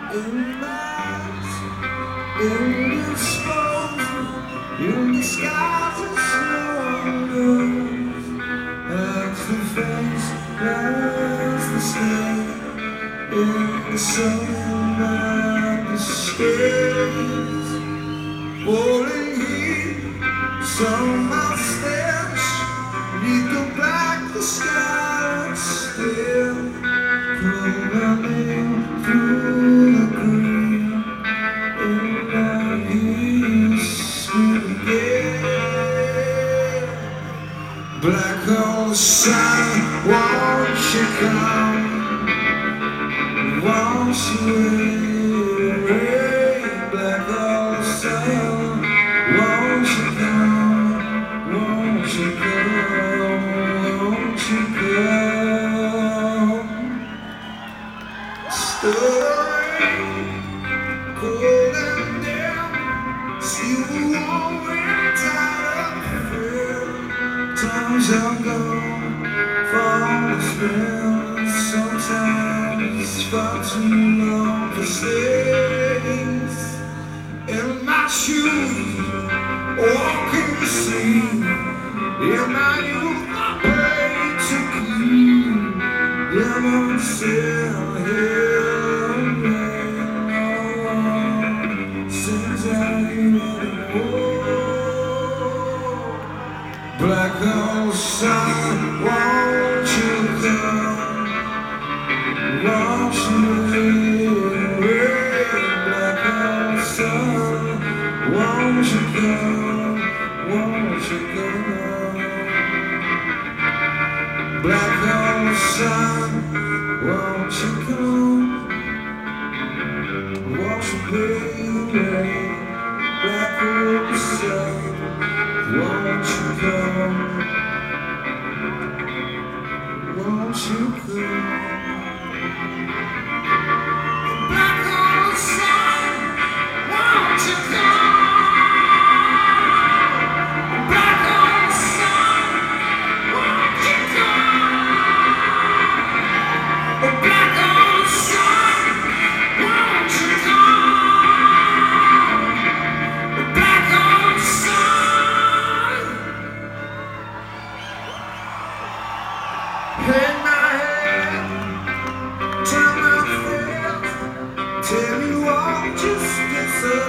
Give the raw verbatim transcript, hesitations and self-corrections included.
in lies, indisposed, in disguise as snow, as the face, as the sky, in the sun and the stars, falling here, somehow stands, neath the black, the sky still, running through the green, and I hear you scream again. Black hole sun, won't you come? Won't you rain? Black hole sun, won't you come? Won't you come? Won't you come? Story, cold and damp, see the warm wind tired of fear. Times are gone, fall is real. Sometimes far too long for stays. In my shoes, walking the scene. In my youth, I paid to keep. Yeah, I'm still here, man. Since I ain't anymore. Black hole sun, won't you come? Won't you rain? Black hole sun, won't you come? Won't you come? Black hole sun, won't you come? Won't you baby? Black hole sun, won't you come? Won't you come? Black hole sun, won't you come? Black hole sun, won't you come? Black hole sun, won't you come? Black hole sun. Hang my head, turn my face, tell me what just gets